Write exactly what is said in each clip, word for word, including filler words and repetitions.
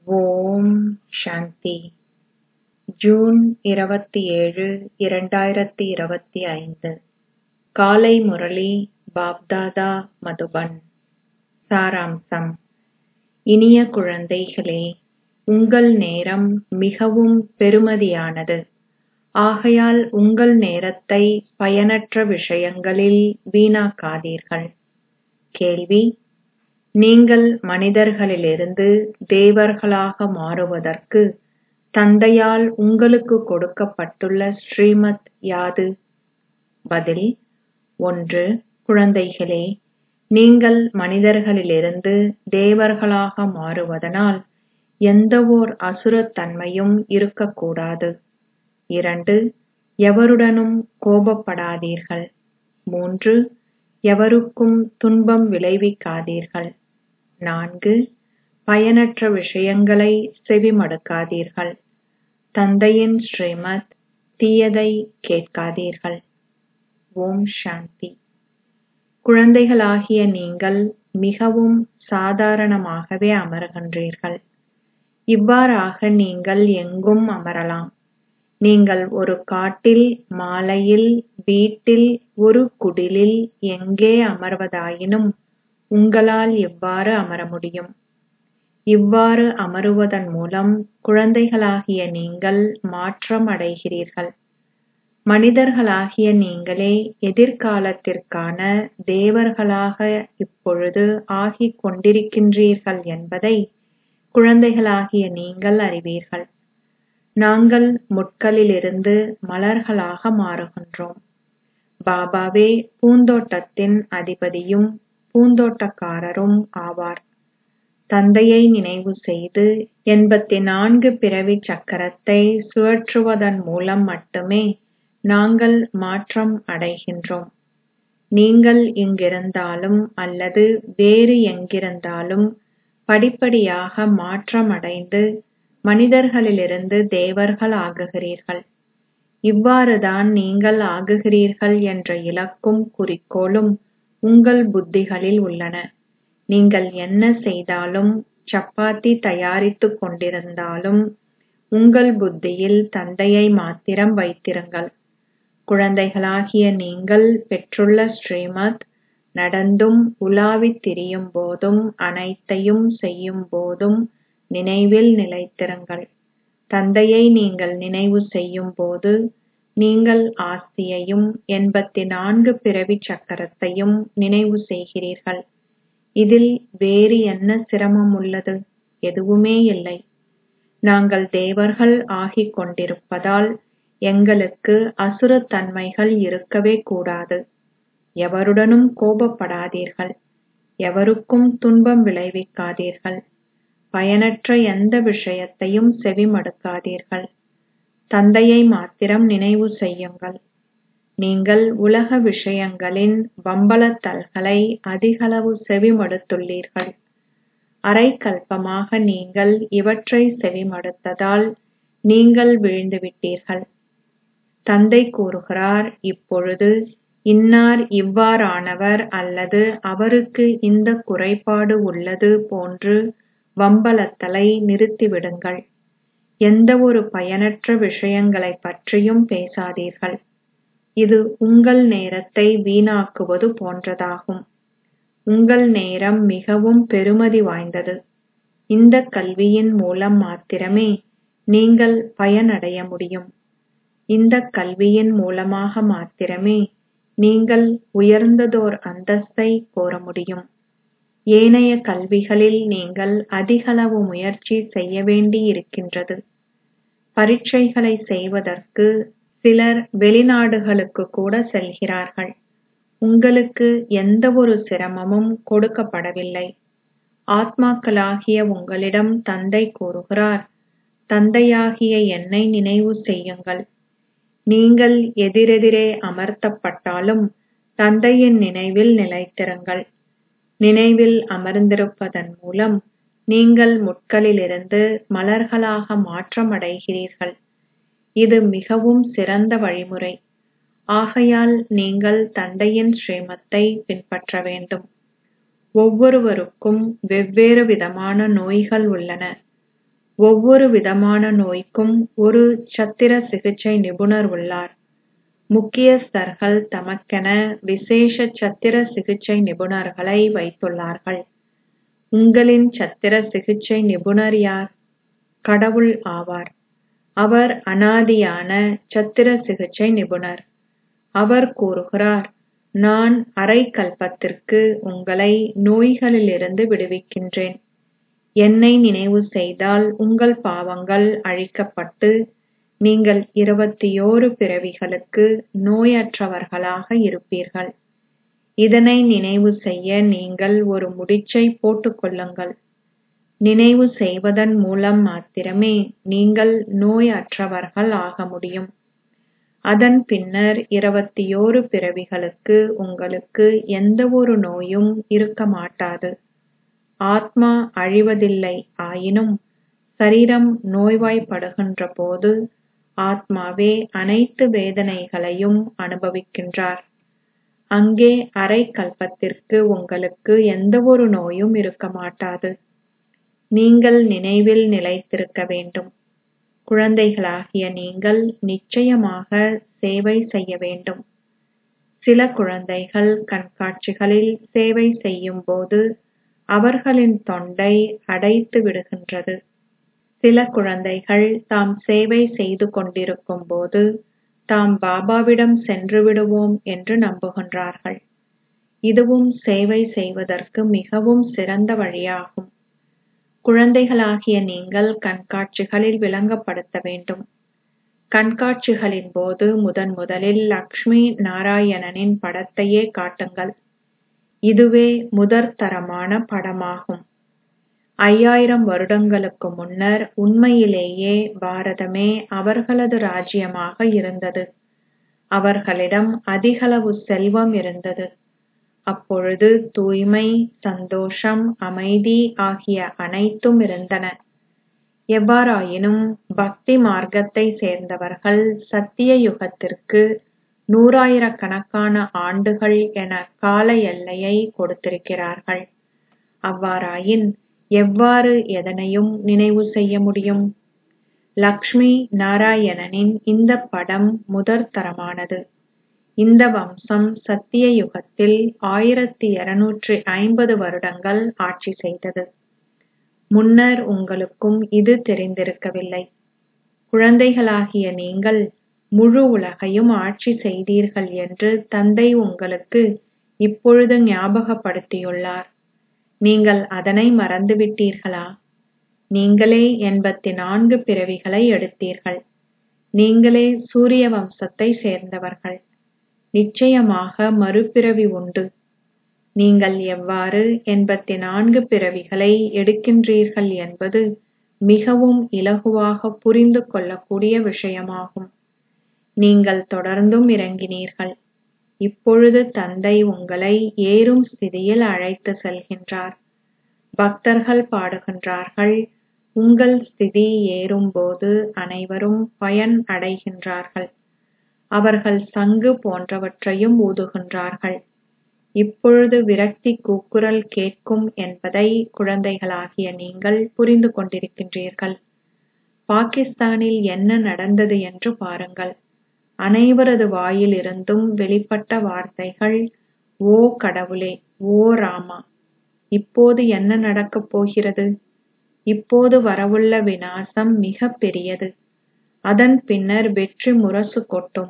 ஓம் சாந்தி. June இருபத்தி ஏழு, இரண்டாயிரத்தி இருபத்தி ஐந்து. காலை முரளி பாப்தாதா மதுபன். சாராம்சம். இனிய குழந்தைகளே, உங்கள் நேரம் மிகவும் பெறுமதியானது. ஆகையால் உங்கள் நேரத்தை பயனற்ற விஷயங்களில் வீணாக்காதீர்கள். கேள்வி: நீங்கள் மனிதர்களிலிருந்து தேவர்களாக மாறுவதற்கு தந்தையால் உங்களுக்கு கொடுக்கப்பட்டுள்ள ஸ்ரீமத் யாது? பதில்: ஒன்று. குழந்தைகளே, நீங்கள் மனிதர்களிலிருந்து தேவர்களாக மாறுவதனால் எந்தவோர் அசுரத்தன்மையும் இருக்கக்கூடாது. இரண்டு. எவருடனும் கோபப்படாதீர்கள். மூன்று. எவருக்கும் துன்பம் விளைவிக்காதீர்கள். நான்கு. பயனற்ற விஷயங்களை செவிமடுக்காதீர்கள். தந்தையின் ஸ்ரீமத் தீயதை கேட்காதீர்கள். ஓம் சாந்தி. குழந்தைகளாகிய நீங்கள் மிகவும் சாதாரணமாகவே அமர்கின்றீர்கள். இவ்வாறாக நீங்கள் எங்கும் அமரலாம். நீங்கள் ஒரு காட்டில், மாலையில், வீட்டில், ஒரு குடிலில் எங்கே அமர்வதாயினும் உங்களால் இவ்வாறு அமர முடியும். இவ்வாறு அமருவதன் மூலம் குழந்தைகளாகிய நீங்கள் மாற்றம் அடைகிறீர்கள். மனிதர்களாகிய நீங்களே எதிர்காலத்திற்கான தேவர்களாக இப்பொழுது ஆகிக் கொண்டிருக்கின்றீர்கள் என்பதை குழந்தைகளாகிய நீங்கள் அறிவீர்கள். நாங்கள் முட்களிலிருந்து மலர்களாக மாறுகின்றோம். பாபாவே பூந்தோட்டத்தின் அதிபதியும் பூந்தோட்டக்காரரும் ஆவார். தந்தையை நினைவு செய்து எண்பத்தி நான்கு பிறவி சக்கரத்தை சுழற்றுவதன் மூலம் மட்டுமே நாங்கள் மாற்றம் அடைகின்றோம். நீங்கள் இங்கிருந்தாலும் அல்லது வேறு எங்கிருந்தாலும் படிப்படியாக மாற்றம் அடைந்து மனிதர்களிலிருந்து தேவர்கள் ஆகுகிறீர்கள். இவ்வாறுதான் நீங்கள் ஆகுகிறீர்கள் என்ற இலக்கும் குறிக்கோளும் உங்கள் புத்திகளில் உள்ளன. நீங்கள் என்ன செய்தாலும், சப்பாத்தி தயாரித்துக் கொண்டிருந்தாலும் உங்கள் புத்தியில் தந்தையை மாத்திரம் வைத்திருங்கள். குழந்தைகளாகிய நீங்கள் பெற்றுள்ள ஸ்ரீமத் நடந்தும் உலாவித் திரியும் போதும் அனைத்தையும் செய்யும் போதும் நினைவில் நிலைத்திருங்கள். தந்தையை நீங்கள் நினைவு செய்யும் போது நீங்கள் ஆஸ்தியையும் எண்பத்தி நான்கு பிறவி சக்கரத்தையும் நினைவு செய்கிறீர்கள். இதில் வேறு என்ன சிரமம் உள்ளது? எதுவுமே இல்லை. நாங்கள் தேவர்கள் ஆகிக் கொண்டிருப்பதால் எங்களுக்கு அசுரத்தன்மைகள் இருக்கவே கூடாது. எவருடனும் கோபப்படாதீர்கள். எவருக்கும் துன்பம் விளைவிக்காதீர்கள். பயனற்ற எந்த விஷயத்தையும் செவிமடுக்காதீர்கள். தந்தையை மாத்திரம் நினைவு செய்யுங்கள். நீங்கள் உலக விஷயங்களின் வம்பளத்தல்களை அதிகளவு செவிமடுத்துள்ளீர்கள். அரைக்கல்பமாக நீங்கள் இவற்றை செவிமடுத்ததால் நீங்கள் வீழ்ந்துவிட்டீர்கள். தந்தை கூறுகிறார், இப்பொழுது இன்னார் இவ்வாறானவர் அல்லது அவருக்கு இந்த குறைபாடு உள்ளது போன்று வம்பளத்தலை நிறுத்திவிடுங்கள். எந்தவொரு பயனற்ற விஷயங்களைப் பற்றியும் பேசாதீர்கள். இது உங்கள் நேரத்தை வீணாக்குவது போன்றதாகும். உங்கள் நேரம் மிகவும் பெறுமதி வாய்ந்தது. இந்த கல்வியின் மூலம் மாத்திரமே நீங்கள் பயனடைய முடியும். இந்த கல்வியின் மூலமாக மாத்திரமே நீங்கள் உயர்ந்ததோர் அந்தஸ்தை கோர முடியும். ஏனைய கல்விகளில் நீங்கள் அதிகளவு முயற்சி செய்ய வேண்டியிருக்கின்றது. பரீட்சைகளை செய்வதற்கு சிலர் வெளிநாடுகளுக்கு கூட செல்கிறார்கள். உங்களுக்கு எந்தவொரு சிரமமும் கொடுக்கப்படவில்லை. ஆத்மாக்களாகிய உங்களிடம் தந்தை கூறுகிறார், தந்தையாகிய என்னை நினைவு செய்யுங்கள். நீங்கள் எதிரெதிரே அமர்த்தப்பட்டாலும் தந்தையின் நினைவில் நிலைத்திருங்கள். நினைவில் அமர்ந்திருப்பதன் மூலம் நீங்கள் முட்களிலிருந்து மலர்களாக மாற்றம் அடைகிறீர்கள். இது மிகவும் சிறந்த வழிமுறை. ஆகையால் நீங்கள் தந்தையின் ஸ்ரீமத்தை பின்பற்ற வேண்டும். ஒவ்வொருவருக்கும் வெவ்வேறு விதமான நோய்கள் உள்ளன. ஒவ்வொரு விதமான நோய்க்கும் ஒரு சத்திர சிகிச்சை நிபுணர் உள்ளார். முக்கியஸ்தர்கள் தமக்கென விசேஷ சத்திர சிகிச்சை நிபுணர்களை வைத்துள்ளார்கள். உங்களின் சத்திர சிகிச்சை நிபுணர் யார்? கடவுள் ஆவார். அவர் அனாதியான சத்திர சிகிச்சை நிபுணர். அவர் கூறுகிறார், நான் அரை கல்பத்திற்கு உங்களை நோய்களிலிருந்து விடுவிக்கின்றேன். என்னை நினைவு செய்தால் உங்கள் பாவங்கள் அழிக்கப்பட்டு நீங்கள் இருபத்தியோரு பிறவிகளுக்கு நோயற்றவர்களாக இருப்பீர்கள். இதனை நினைவு செய்ய நீங்கள் ஒரு முடிச்சை போட்டுக் கொள்ளுங்கள். நினைவு செய்வதன் மூலம் மாத்திரமே நீங்கள் நோய் அற்றவர்கள் ஆக முடியும். அதன் பின்னர் இருபத்தியோரு பிறவிகளுக்கு உங்களுக்கு எந்த ஒரு நோயும் இருக்க மாட்டாது. ஆத்மா அழிவதில்லை. ஆயினும் சரீரம் நோய்வாய்ப்படுகின்ற போது ஆத்மாவே அனைத்து வேதனைகளையும் அனுபவிக்கின்றார். அங்கே அரை கல்பத்திற்கு உங்களுக்கு எந்த ஒரு நோயும் இருக்க மாட்டாது. நீங்கள் நினைவில் நிலைத்திருக்க வேண்டும். குழந்தைகளாகிய நீங்கள் நிச்சயமாக சேவை செய்ய வேண்டும். சில குழந்தைகள் கண்காட்சிகளில் சேவை செய்யும் போது அவர்களின் தொண்டை அடைத்து விடுகின்றது. சில குழந்தைகள் தாம் சேவை செய்து கொண்டிருக்கும் போது தாம் பாபாவிடம் சென்று விடுவோம் என்று நம்புகின்றார்கள். இதுவும் சேவை செய்வதற்கு மிகவும் சிறந்த வழியாகும். குழந்தைகளாகிய நீங்கள் கண்காட்சிகளில் விளங்கப்படுத்த வேண்டும். கண்காட்சிகளின் போது முதன் முதலில் லக்ஷ்மி நாராயணனின் படத்தையே காட்டுங்கள். இதுவே முதற்தரமான படமாகும். ஐயாயிரம் வருடங்களுக்கு முன்னர் உண்மையிலேயே பாரதமே அவர்களது ராஜ்யமாக இருந்தது. அவர்களிடம் அதிகளவு செல்வம் இருந்தது. அப்பொழுது தூய்மை, சந்தோஷம், அமைதி ஆகிய அனைத்தும் இருந்தன. எவ்வாறாயினும் பக்தி மார்க்கத்தை சேர்ந்தவர்கள் சத்திய யுகத்திற்கு நூறாயிரக்கணக்கான ஆண்டுகள் என கால எல்லையை கொடுத்திருக்கிறார்கள். அவ்வாறாயின் எவ்வாறு எதனையும் நினைவு செய்ய முடியும்? லக்ஷ்மி நாராயணனின் இந்த படம் முதற்தரமானது. இந்த வம்சம் சத்திய யுகத்தில் ஆயிரத்தி இருநூற்றி ஐம்பது வருடங்கள் ஆட்சி செய்தது. முன்னர் உங்களுக்கும் இது தெரிந்திருக்கவில்லை. குழந்தைகளாகிய நீங்கள் முழு உலகையும் ஆட்சி செய்தீர்கள் என்று தந்தை உங்களுக்கு இப்பொழுது ஞாபகப்படுத்தியுள்ளார். நீங்கள் அதனை மறந்துவிட்டீர்களா? நீங்களே எண்பத்தி நான்கு பிறவிகளை எடுத்தீர்கள். நீங்களே சூரிய வம்சத்தை சேர்ந்தவர்கள். நிச்சயமாக மறுபிறவி உண்டு. நீங்கள் எவ்வாறு எண்பத்தி நான்கு பிறவிகளை எடுக்கின்றீர்கள் என்பது மிகவும் இலகுவாக புரிந்து கொள்ளக்கூடிய விஷயமாகும். நீங்கள் தொடர்ந்தும் இறங்கினீர்கள். இப்பொழுது தந்தை உங்களை ஏறும் ஸ்திதியில் அழைத்து செல்கின்றார். பக்தர்கள் பாடுகின்றார்கள், உங்கள் ஸ்திதி ஏறும்போது அனைவரும் பயன் அடைகின்றார்கள். அவர்கள் சங்கு போன்றவற்றையும் ஊதுகின்றார்கள். இப்பொழுது விரக்தி கூக்குரல் கேட்கும் என்பதை குழந்தைகளாகிய நீங்கள் புரிந்து கொண்டிருக்கின்றீர்கள். பாகிஸ்தானில் என்ன நடந்தது என்று பாருங்கள். அனைவரது வாயிலிருந்தும் வெளிப்பட்ட வார்த்தைகள், ஓ கடவுளே, ஓ ராமா. இப்போது என்ன நடக்கப் போகிறது? இப்போது வரவுள்ள விநாசம் மிக பெரியது. அதன் பின்னர் வெற்றி முரசு கொட்டும்.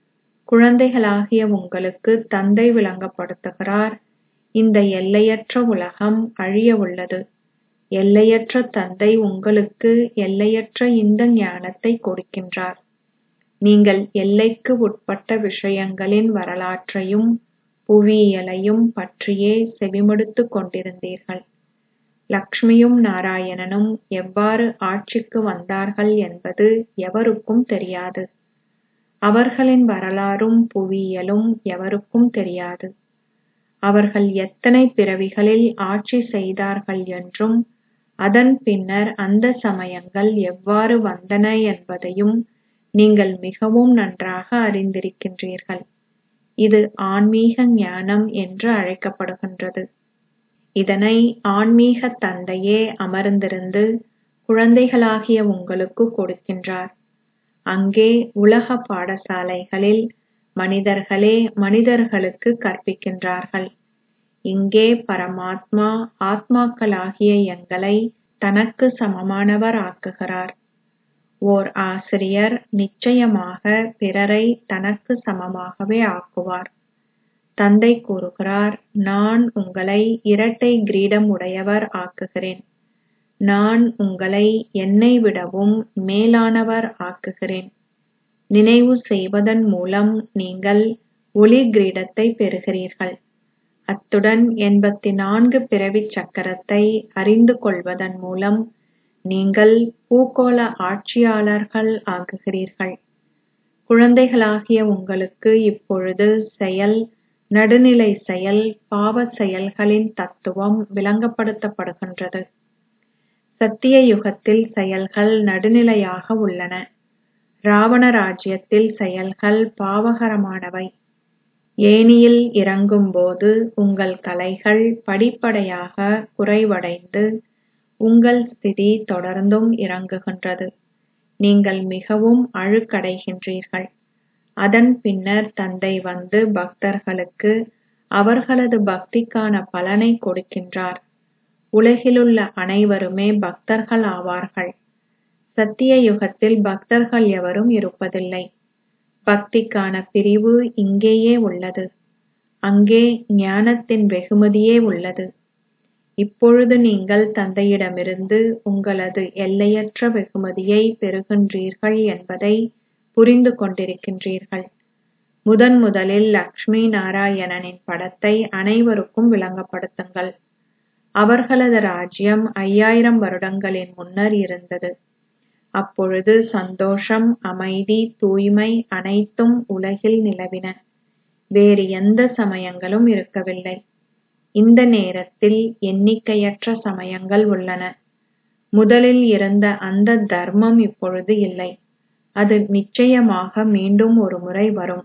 குழந்தைகளாகிய உங்களுக்கு தந்தை விளங்கப்படுத்துகிறார், இந்த எல்லையற்ற உலகம் அழிய உள்ளது. எல்லையற்ற தந்தை உங்களுக்கு எல்லையற்ற இந்த ஞானத்தை கொடுக்கின்றார். நீங்கள் எல்லைக்கு உட்பட்ட விஷயங்களின் வரலாற்றையும் புவியியலையும் பற்றியே செவிமடுத்துக் கொண்டிருந்தீர்கள். லக்ஷ்மியும் நாராயணனும் எவ்வாறு ஆட்சிக்கு வந்தார்கள் என்பது எவருக்கும் தெரியாது. அவர்களின் வரலாறும் புவியியலும் எவருக்கும் தெரியாது. அவர்கள் எத்தனை பிறவிகளில் ஆட்சி செய்தார்கள் என்றும் அதன் பின்னர் அந்த சமயங்கள் எவ்வாறு வந்தன என்பதையும் நீங்கள் மிகவும் நன்றாக அறிந்திருக்கின்றீர்கள். இது ஆன்மீக ஞானம் என்று அழைக்கப்படுகின்றது. இதனை ஆன்மீக தந்தையே அமர்ந்திருந்து குழந்தைகளாகிய உங்களுக்கு கொடுக்கின்றார். அங்கே உலக பாடசாலைகளில் மனிதர்களே மனிதர்களுக்கு கற்பிக்கின்றார்கள். இங்கே பரமாத்மா ஆத்மாக்களாகிய எங்களை தனக்கு சமமானவர் ஆக்குகிறார். ஓர் ஆசிரியர் நிச்சயமாக பிறரை தனக்கு சமமாகவே ஆக்குவார். தந்தை கூறுகிறார், நான் உங்களை இரட்டை கிரீடம் உடையவர் ஆக்குகிறேன். நான் உங்களை என்னை விடவும் மேலானவர் ஆக்குகிறேன். நினைவு செய்வதன் மூலம் நீங்கள் ஒளி கிரீடத்தை பெறுகிறீர்கள். அத்துடன் எண்பத்தி நான்கு பிறவிச் சக்கரத்தை அறிந்து கொள்வதன் மூலம் நீங்கள் பூகோள ஆட்சியாளர்கள் ஆகுகிறீர்கள். குழந்தைகளாகிய உங்களுக்கு இப்பொழுது செயல், நடுநிலை செயல், பாவ செயல்களின் தத்துவம் விளங்கப்படுத்தப்படுகின்றது. சத்திய யுகத்தில் செயல்கள் நடுநிலையாக உள்ளன. ராவண ராஜ்யத்தில் செயல்கள் பாவகரமானவை. ஏணியில் இறங்கும்போது உங்கள் கலைகள் படிப்படியாக குறைவடைந்து உங்கள் ஸ்திதி தொடர்ந்தும் இறங்குகின்றது. நீங்கள் மிகவும் அழுக்கடைகின்றீர்கள். அதன் பின்னர் தந்தை வந்து பக்தர்களுக்கு அவர்களது பக்திக்கான பலனை கொடுக்கின்றார். உலகிலுள்ள அனைவருமே பக்தர்கள் ஆவார்கள். சத்திய யுகத்தில் பக்தர்கள் எவரும் இருப்பதில்லை. பக்திக்கான பிரிவு இங்கேயே உள்ளது. அங்கே ஞானத்தின் வெகுமதியே உள்ளது. இப்பொழுது நீங்கள் தந்தையிடமிருந்து உங்களது எல்லையற்ற வெகுமதியை பெறுகின்றீர்கள் என்பதை புரிந்து கொண்டிருக்கின்றீர்கள். முதன் முதலில் லக்ஷ்மி நாராயணனின் படத்தை அனைவருக்கும் விளங்கப்படுத்துங்கள். அவர்களது ராஜ்யம் ஐயாயிரம் வருடங்களின் முன்னர் இருந்தது. அப்பொழுது சந்தோஷம், அமைதி, தூய்மை அனைத்தும் உலகில் நிலவின. வேறு எந்த சமயங்களும் இருக்கவில்லை. இந்த நேரத்தில் எண்ணிக்கையற்ற சமயங்கள் உள்ளன. முதலில் இருந்த அந்த தர்மம் இப்பொழுது இல்லை. அது நிச்சயமாக மீண்டும் ஒரு முறை வரும்.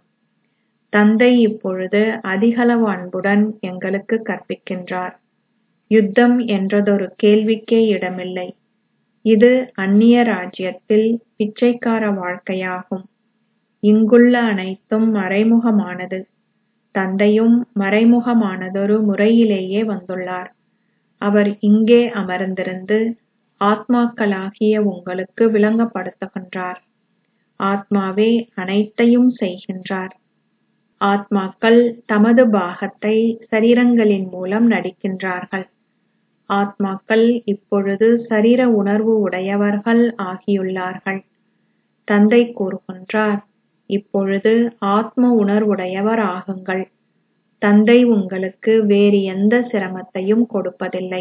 தந்தை இப்பொழுது அதிகளவு அன்புடன் எங்களுக்கு கற்பிக்கின்றார். யுத்தம் என்றதொரு கேள்விக்கே இடமில்லை. இது அந்நிய ராஜ்யத்தில் பிச்சைக்கார வாழ்க்கையாகும். இங்குள்ள அனைத்தும் மறைமுகமானது. தந்தையும் மறைமுகமானதொரு முறையிலேயே வந்துள்ளார். அவர் இங்கே அமர்ந்திருந்து ஆத்மாக்களாகிய உங்களுக்கு விளங்கப்படுத்துகின்றார். ஆத்மாவே அனைத்தையும் செய்கின்றார். ஆத்மாக்கள் தமது பாகத்தை சரீரங்களின் மூலம் நடிக்கின்றார்கள். ஆத்மாக்கள் இப்பொழுது சரீர உணர்வு உடையவர்கள் ஆகியுள்ளார்கள். தந்தை கூறுகின்றார், இப்பொழுது ஆத்ம உணர்வுடையவர் ஆகுங்கள். தந்தை உங்களுக்கு வேறு எந்த சிரமத்தையும் கொடுப்பதில்லை.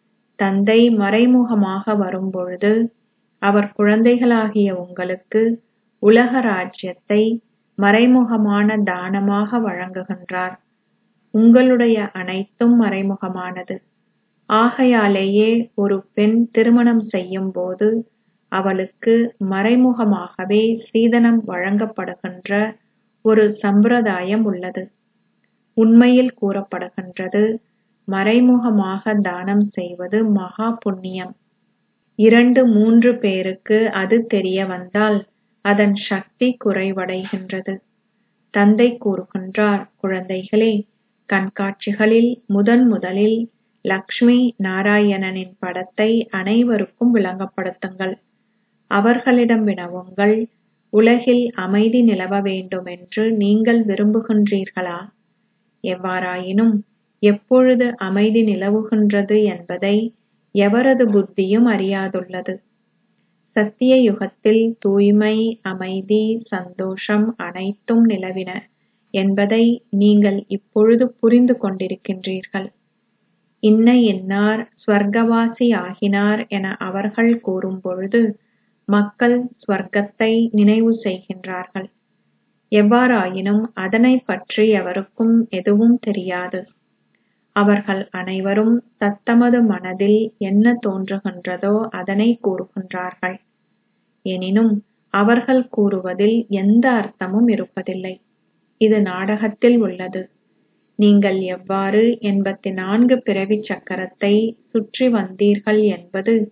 தந்தை மறைமுகமாக வரும்பொழுது அவர் குழந்தைகளாகிய உங்களுக்கு உலக ராஜ்யத்தை மறைமுகமான தானமாக வழங்குகின்றார். உங்களுடைய அனைத்தும் மறைமுகமானது. ஆகையாலேயே ஒரு பெண் திருமணம் செய்யும் போது அவளுக்கு மறைமுகமாகவே சீதனம் வழங்கப்படுகின்ற ஒரு சம்பிரதாயம் உள்ளது. உண்மையில் கூறப்படுகின்றது, மறைமுகமாக தானம் செய்வது மகா புண்ணியம். இரண்டு மூன்று பேருக்கு அது தெரிய வந்தால் அதன் சக்தி குறைவடைகின்றது. தந்தை கூறுகின்றார், குழந்தைகளே, கண்காட்சிகளில் முதன் முதலில் லக்ஷ்மி நாராயணனின் படத்தை அனைவருக்கும் விளங்கப்படுத்துங்கள். அவர்களிடம் வினவுங்கள், உலகில் அமைதி நிலவ வேண்டும் என்று நீங்கள் விரும்புகின்றீர்களா? எவ்வாறாயினும் எப்பொழுது அமைதி நிலவுகின்றது என்பதை எவரது புத்தியும் அறியாதுள்ளது. சத்திய யுகத்தில் தூய்மை, அமைதி, சந்தோஷம் அனைத்தும் நிலவின என்பதை நீங்கள் இப்பொழுது புரிந்து கொண்டிருக்கின்றீர்கள். இன்ன இன்னார் ஸ்வர்க்கவாசி ஆகினார் என அவர்கள் கூறும் பொழுது மக்கள் ஸ்வர்க்கத்தை நினைவு செய்கின்றார்கள். எவ்வாறாயினும் அதனை பற்றி எவருக்கும் எதுவும் தெரியாது. அவர்கள் அனைவரும் தத்தமது மனதில் என்ன தோன்றுகின்றதோ அதனை கூறுகின்றார்கள். எனினும் அவர்கள் கூறுவதில் எந்த அர்த்தமும் இருப்பதில்லை. இது நாடகத்தில் உள்ளது. நீங்கள் எவ்வாறு எண்பத்தி நான்கு பிறவிச் சக்கரத்தை சுற்றி வந்தீர்கள் என்பது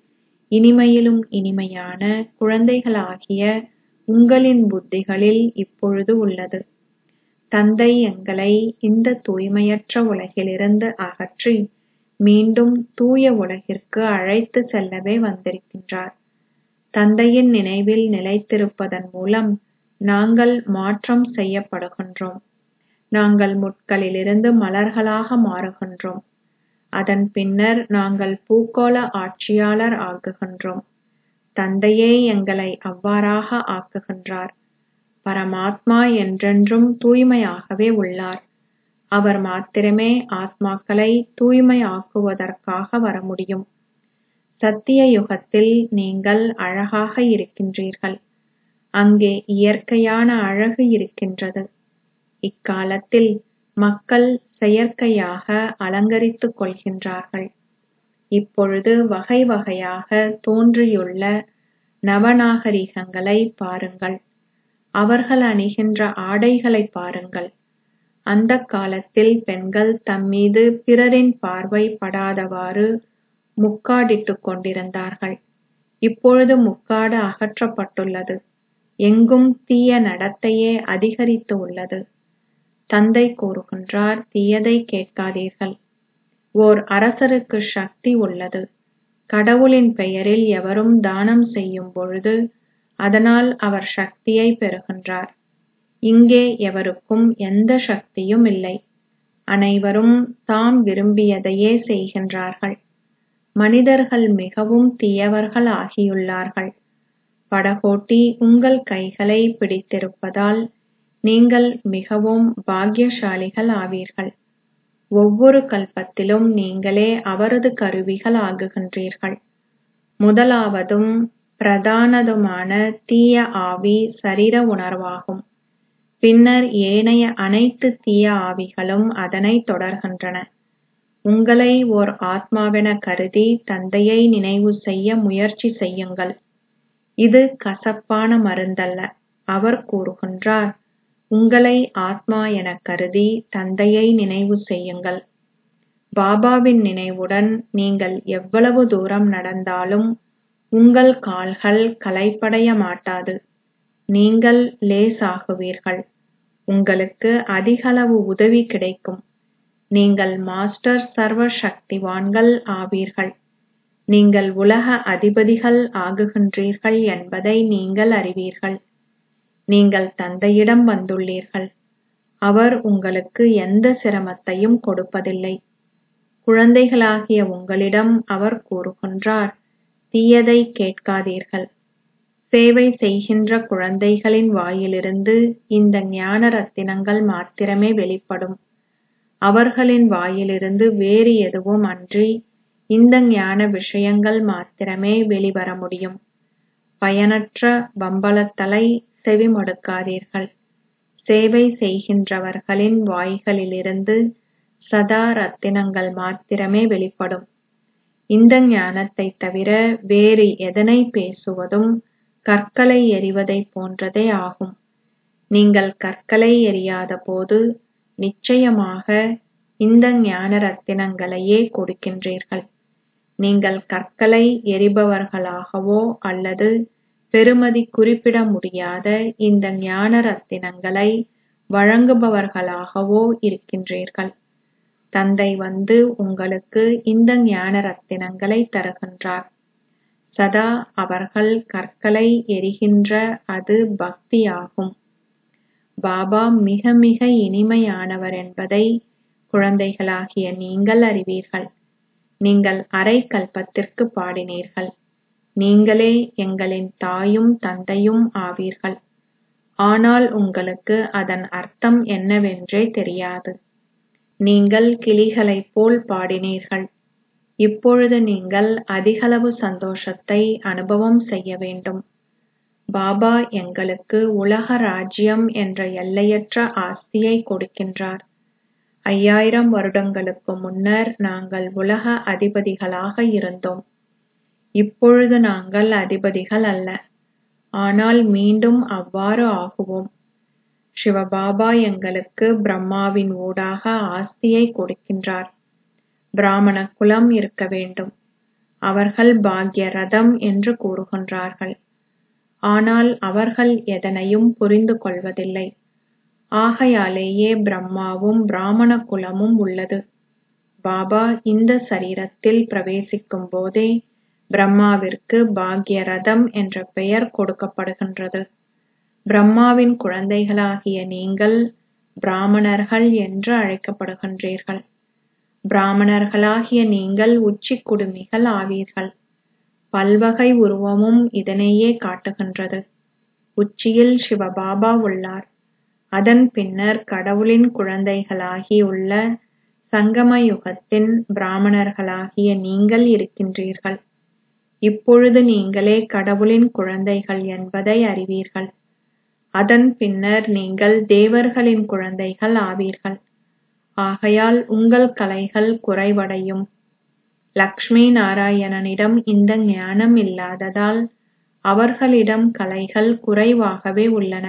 இனிமையிலும் இனிமையான குழந்தைகளாகிய உங்களின் புத்திகளில் இப்பொழுது உள்ளது. தந்தை எங்களை இந்த தூய்மையற்ற உலகிலிருந்து அகற்றி மீண்டும் தூய உலகிற்கு அழைத்து செல்லவே வந்திருக்கின்றார். தந்தையின் நினைவில் நிலைத்திருப்பதன் மூலம் நாங்கள் மாற்றம் செய்யப்படுகின்றோம். நாங்கள் முட்களிலிருந்து மலர்களாக மாறுகின்றோம். அதன் பின்னர் நாங்கள் பூகோள ஆட்சியாளர் ஆகுகின்றோம். தந்தையே எங்களை அவ்வாறாக ஆக்குகின்றார். பரமாத்மா என்றென்றும் தூய்மையாகவே உள்ளார். அவர் மாத்திரமே ஆத்மாக்களை தூய்மையாக்குவதற்காக வர முடியும். சத்திய யுகத்தில் நீங்கள் அழகாக இருக்கின்றீர்கள். அங்கே இயற்கையான அழகு இருக்கின்றது. இக்காலத்தில் மக்கள் செயற்கையாக அலங்கரித்துக் கொள்கின்றார்கள். இப்பொழுது வகை வகையாக தோன்றியுள்ள நவநாகரிகங்களை பாருங்கள். அவர்கள் அணிகின்ற ஆடைகளை பாருங்கள். அந்த காலத்தில் பெண்கள் தம்மீது பிறரின் பார்வை படாதவாறு முக்காடிட்டுக் கொண்டிருந்தார்கள். இப்பொழுது முக்காடு அகற்றப்பட்டுள்ளது. எங்கும் தீய நடத்தையே அதிகரித்து உள்ளது. தந்தை கூறுகின்றார், தீயதை கேட்காதீர்கள். ஓர் அரசருக்கு சக்தி உள்ளது. கடவுளின் பெயரில் எவரும் தானம் செய்யும் பொழுது அதனால் அவர் சக்தியை பெறுகின்றார். இங்கே எவருக்கும் எந்த சக்தியும் இல்லை. அனைவரும் தாம் விரும்பியதையே செய்கின்றார்கள். மனிதர்கள் மிகவும் தீயவர்கள் ஆகியுள்ளார்கள். படகோட்டி உங்கள் கைகளை பிடித்திருப்பதால் நீங்கள் மிகவும் பாக்கியசாலிகள் ஆவீர்கள். ஒவ்வொரு கல்பத்திலும் நீங்களே அவரது கருவிகள் ஆகுகின்றீர்கள். முதலாவதும் பிரதானதுமான தீய ஆவி சரீர உணர்வாகும். பின்னர் ஏனைய அனைத்து தீய ஆவிகளும் அதனை தொடர்கின்றன. உங்களை ஓர் ஆத்மாவென கருதி தந்தையை நினைவு செய்ய முயற்சி செய்யுங்கள். இது கசப்பான மருந்தல்ல. அவர் கூறுகின்றார், உங்களை ஆத்மா என கருதி தந்தையை நினைவு செய்யுங்கள். பாபாவின் நினைவுடன் நீங்கள் எவ்வளவு தூரம் நடந்தாலும் உங்கள் கால்கள் களைப்படைய மாட்டாது. நீங்கள் லேசாகுவீர்கள். உங்களுக்கு அதிகளவு உதவி கிடைக்கும். நீங்கள் மாஸ்டர் சர்வ சக்திவான்கள் ஆவீர்கள். நீங்கள் உலக அதிபதிகள் ஆகுகின்றீர்கள் என்பதை நீங்கள் அறிவீர்கள். நீங்கள் தந்தையிடம் வந்துள்ளீர்கள். அவர் உங்களுக்கு எந்த சிரமத்தையும் கொடுப்பதில்லை. குழந்தைகளாகிய உங்களிடம் அவர் கூறுகின்றார், தீயதை கேட்காதீர்கள். சேவை செய்கின்ற குழந்தைகளின் வாயிலிருந்து இந்த ஞான ரத்தினங்கள் மாத்திரமே வெளிப்படும். அவர்களின் வாயிலிருந்து வேறு எதுவும் அன்றி இந்த ஞான விஷயங்கள் மாத்திரமே வெளிவர முடியும். பயனற்ற பம்பலத்தலை செவிமடுக்காதீர்கள். சேவை செய்கின்றவர்களின் வாய்களிலிருந்து சதா ரத்தினங்கள் மாத்திரமே வெளிப்படும். இந்த ஞானத்தை தவிர வேறு எதனை பேசுவதும் கற்களை எறிவதை போன்றதே ஆகும். நீங்கள் கற்களை எறியாத போது நிச்சயமாக இந்த ஞான ரத்தினங்களையே கொடுக்கின்றீர்கள். நீங்கள் கற்களை எறிபவர்களாகவோ அல்லது பெறுமதி குறிப்பிட முடியாத இந்த ஞான ரத்தினங்களை வழங்குபவர்களாகவோ இருக்கின்றீர்கள். தந்தை வந்து உங்களுக்கு இந்த ஞான ரத்தினங்களை தருகின்றார். சதா அவர்கள் கற்களை எறிகின்ற அது பக்தியாகும். பாபா மிக மிக இனிமையானவர் என்பதை குழந்தைகளாகிய நீங்கள் அறிவீர்கள். நீங்கள் அரை கல்பத்திற்கு பாடினீர்கள். நீங்களே எங்களின் தாயும் தந்தையும் ஆவீர்கள். ஆனால் உங்களுக்கு அதன் அர்த்தம் என்னவென்றே தெரியாது. நீங்கள் கிளிகளைப் போல் பாடினீர்கள். இப்பொழுது நீங்கள் அதிகளவு சந்தோஷத்தை அனுபவம் செய்ய வேண்டும். பாபா எங்களுக்கு உலக ராஜ்யம் என்ற எல்லையற்ற ஆஸ்தியை கொடுக்கின்றார். ஐயாயிரம் வருடங்களுக்கு முன்னர் நாங்கள் உலக அதிபதிகளாக இருந்தோம். இப்பொழுது நாங்கள் அதிபதிகள் அல்ல. ஆனால் மீண்டும் அவ்வாறு ஆகுவோம். சிவபாபா எங்களுக்கு பிரம்மாவின் ஊடாக ஆஸ்தியை கொடுக்கின்றார். பிராமண குலம் இருக்க வேண்டும். அவர்கள் பாக்ய ரதம் என்று கூறுகின்றார்கள். ஆனால் அவர்கள் எதனையும் புரிந்து கொள்வதில்லை. ஆகையாலேயே பிரம்மாவும் பிராமண குலமும் உள்ளது. பாபா இந்த சரீரத்தில் பிரவேசிக்கும் போதே பிரம்மாவிற்கு பாக்ய ரதம் என்ற பெயர் கொடுக்கப்படுகின்றது. பிரம்மாவின் குழந்தைகளாகிய நீங்கள் பிராமணர்கள் என்று அழைக்கப்படுகின்றீர்கள். பிராமணர்களாகிய நீங்கள் உச்சி குடுமிகள் ஆவீர்கள். பல்வகை உருவமும் இதனையே காட்டுகின்றது. உச்சியில் சிவபாபா உள்ளார். அதன் பின்னர் கடவுளின் குழந்தைகளாகி உள்ள சங்கம யுகத்தின் பிராமணர்களாகிய நீங்கள் இருக்கின்றீர்கள். இப்பொழுது நீங்களே கடவுளின் குழந்தைகள் என்பதை அறிவீர்கள். அதன் பின்னர் நீங்கள் தேவர்களின் குழந்தைகள் ஆவீர்கள். ஆகையால் உங்கள் கலைகள் குறைவடையும். லக்ஷ்மி நாராயணனிடம் இந்த ஞானம் இல்லாததால் அவர்களிடம் கலைகள் குறைவாகவே உள்ளன.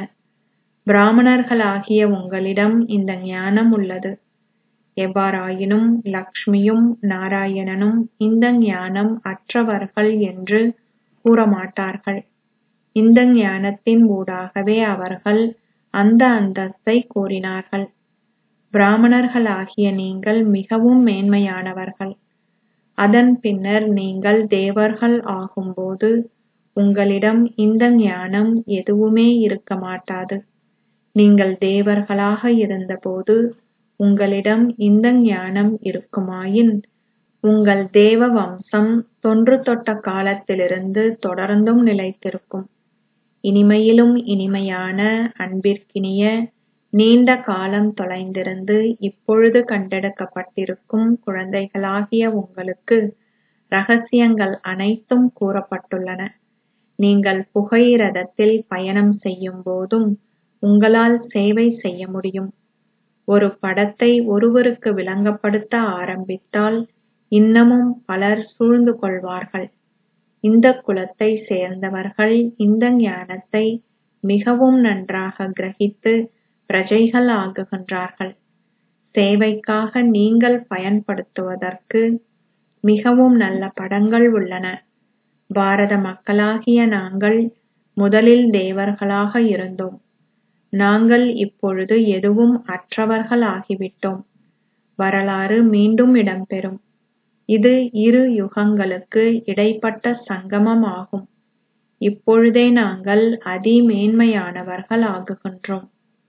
பிராமணர்களாகிய உங்களிடம் இந்த ஞானம் உள்ளது. எவ்வாறாயினும் லக்ஷ்மியும் நாராயணனும் இந்த ஞானம் அற்றவர்கள் என்று கூறமாட்டார்கள். இந்த ஞானத்தின் ஊடாகவே அவர்கள் அந்த அந்தஸ்தை கோரினார்கள். பிராமணர்களாகிய நீங்கள் மிகவும் மேன்மையானவர்கள். அதன் பின்னர் நீங்கள் தேவர்கள் ஆகும்போது உங்களிடம் இந்த ஞானம் எதுவுமே இருக்க மாட்டாது. நீங்கள் தேவர்களாக இருந்தபோது உங்களிடம் இந்த ஞானம் இருக்குமாயின் உங்கள் தேவ வம்சம் தொன்று தொட்ட காலத்திலிருந்து தொடர்ந்தும் நிலைத்திருக்கும். இனிமையிலும் இனிமையான அன்பிற்கினிய நீண்ட காலம் தொலைந்திருந்து இப்பொழுது கண்டெடுக்கப்பட்டிருக்கும் குழந்தைகளாகிய உங்களுக்கு ரகசியங்கள் அனைத்தும் கூறப்பட்டுள்ளன. நீங்கள் புகை ரதத்தில் பயணம் செய்யும் போதும் உங்களால் சேவை செய்ய முடியும். ஒரு படத்தை ஒருவருக்கு விளங்கப்படுத்த ஆரம்பித்தால் இன்னமும் பலர் சூழ்ந்து கொள்வார்கள். இந்த குலத்தை சேர்ந்தவர்கள் இந்த ஞானத்தை மிகவும் நன்றாக கிரகித்து பிரஜைகள் ஆகுகின்றார்கள். சேவைக்காக நீங்கள் பயன்படுத்துவதற்கு மிகவும் நல்ல படங்கள் உள்ளன. பாரத மக்களாகிய நாங்கள் முதலில் தேவர்களாக இருந்தோம். நாங்கள் இப்பொழுது எதுவும் அற்றவர்கள் ஆகிவிட்டோம். வரலாறு மீண்டும் இடம்பெறும். இது இரு யுகங்களுக்கு இடைப்பட்ட சங்கமம் ஆகும். இப்பொழுதே நாங்கள் அதிமேன்மையானவர்கள் ஆகுகின்றோம்.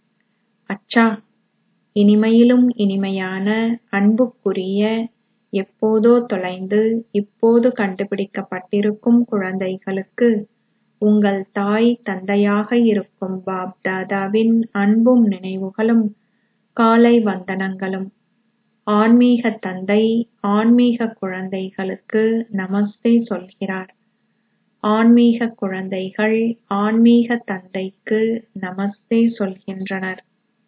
அச்சா, இனிமையிலும் இனிமையான அன்புக்குரிய எப்போதோ தொலைந்து இப்போது கண்டுபிடிக்கப்பட்டிருக்கும் குழந்தைகளுக்கு உங்கள் தாய் தந்தையாக இருக்கும் பாப் தாதாவின் அன்பும் நினைவுகளும் காலை வந்தனங்களும். ஆன்மீக தந்தை ஆன்மீக குழந்தைகளுக்கு நமஸ்தே சொல்கிறார். ஆன்மீக குழந்தைகள் ஆன்மீக தந்தைக்கு நமஸ்தே சொல்கின்றனர்.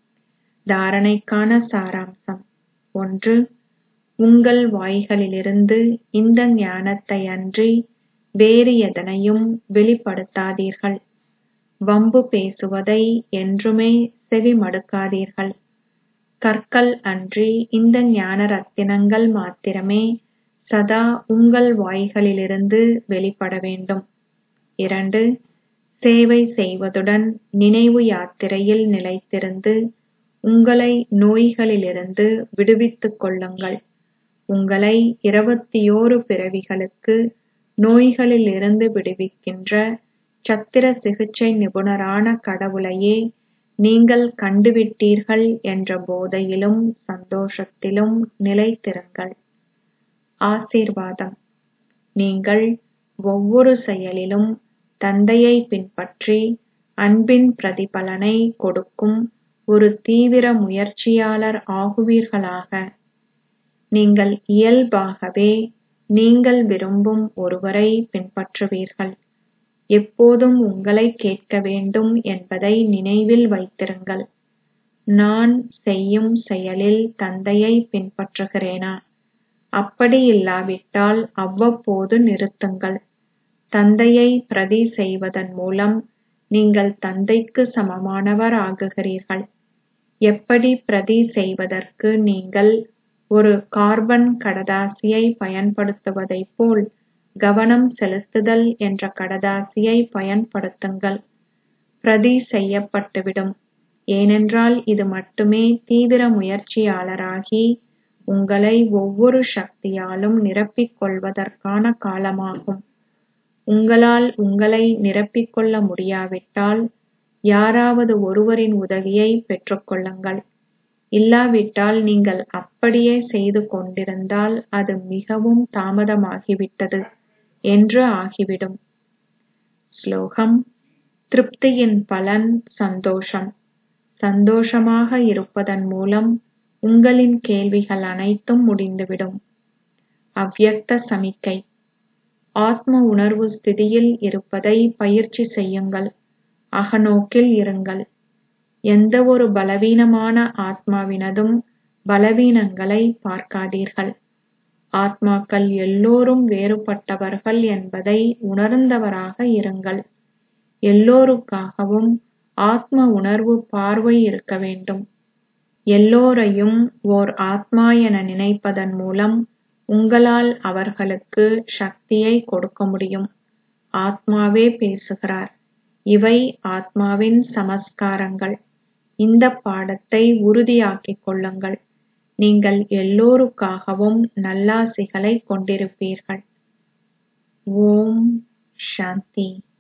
தாரணைக்கான சாராம்சம். ஒன்று, உங்கள் வாய்களிலிருந்து இந்த ஞானத்தை அன்றி வேறு எதனையும் வெளிப்படுத்தாதீர்கள். வம்பு பேசுவதை என்றுமே செவி மடுக்காதீர்கள். கற்கள் அன்றி இந்த ஞான ரத்தினங்கள் மாத்திரமே சதா உங்கள் வாய்களிலிருந்து வெளிப்பட வேண்டும். இரண்டு, சேவை செய்வதுடன் நினைவு யாத்திரையில் நிலைத்திருந்து உங்களை நோய்களிலிருந்து விடுவித்துக் கொள்ளுங்கள். உங்களை இருபத்தியோரு பிறவிகளுக்கு நோய்களிலிருந்து விடுவிக்கின்ற சத்திர சிகிச்சை நிபுணரான கடவுளையே நீங்கள் கண்டுவிட்டீர்கள் என்ற போதையிலும் சந்தோஷத்திலும் நிலைத்திருங்கள். ஆசீர்வாதம். நீங்கள் ஒவ்வொரு செயலிலும் தந்தையை பின்பற்றி அன்பின் பிரதிபலனை கொடுக்கும் ஒரு தீவிர முயற்சியாளர் ஆகுவீர்களாக. நீங்கள் இயல்பாகவே நீங்கள் விரும்பும் ஒருவரை பின்பற்றுவீர்கள். எப்போதும் உங்களை கேட்க வேண்டும் என்பதை நினைவில் வைத்திருங்கள். நான் செய்யும் செயலில் தந்தையை பின்பற்றுகிறேனா? அப்படி இல்லாவிட்டால் அவ்வப்போது நிறுத்துங்கள். தந்தையை பிரதி செய்வதன் மூலம் நீங்கள் தந்தைக்கு சமமானவர் ஆகுகிறீர்கள். எப்படி பிரதி செய்வதற்கு நீங்கள் ஒரு கார்பன் கடதாசியை பயன்படுத்துவதைப் போல் கவனம் செலுத்துதல் என்ற கடதாசியை பயன்படுத்துங்கள். பிரதி செய்யப்பட்டுவிடும். ஏனென்றால் இது மட்டுமே தீவிர முயற்சியாளராகி உங்களை ஒவ்வொரு சக்தியாலும் நிரப்பிக் கொள்வதற்கான காலமாகும். உங்களால் உங்களை நிரப்பிக் கொள்ள முடியாவிட்டால் யாராவது ஒருவரின் உதவியை பெற்றுக்கொள்ளுங்கள். இல்லாவிட்டால் நீங்கள் அப்படியே செய்து கொண்டிருந்தால் அது மிகவும் தாமதமாகிவிட்டது என்று ஆகிவிடும். ஸ்லோகம்: திருப்தியின் பலன் சந்தோஷம். சந்தோஷமாக இருப்பதன் மூலம் உங்களின் கேள்விகள் அனைத்தும் முடிந்துவிடும். அவ்யக்த சமிக்கை: ஆத்ம உணர்வு ஸ்திதியில் இருப்பதை பயிற்சி செய்யுங்கள். அகநோக்கில் இருங்கள். எந்த ஒரு பலவீனமான ஆத்மாவினதும் பலவீனங்களை பார்க்காதீர்கள். ஆத்மாக்கள் எல்லோரும் வேறுபட்டவர்கள் என்பதை உணர்ந்தவராக இருங்கள். எல்லோருக்காகவும் ஆத்ம உணர்வு பார்வை இருக்க வேண்டும். எல்லோரையும் ஓர் ஆத்மா என நினைப்பதன் மூலம் உங்களால் அவர்களுக்கு சக்தியை கொடுக்க முடியும். ஆத்மாவே பேசுகிறார். இவை ஆத்மாவின் சமஸ்காரங்கள். இந்த பாடத்தை உறுதியாக்கிக் கொள்ளுங்கள். நீங்கள் எல்லோருக்காகவும் நல்லாசிகளை கொண்டிருப்பீர்கள். ஓம் சாந்தி.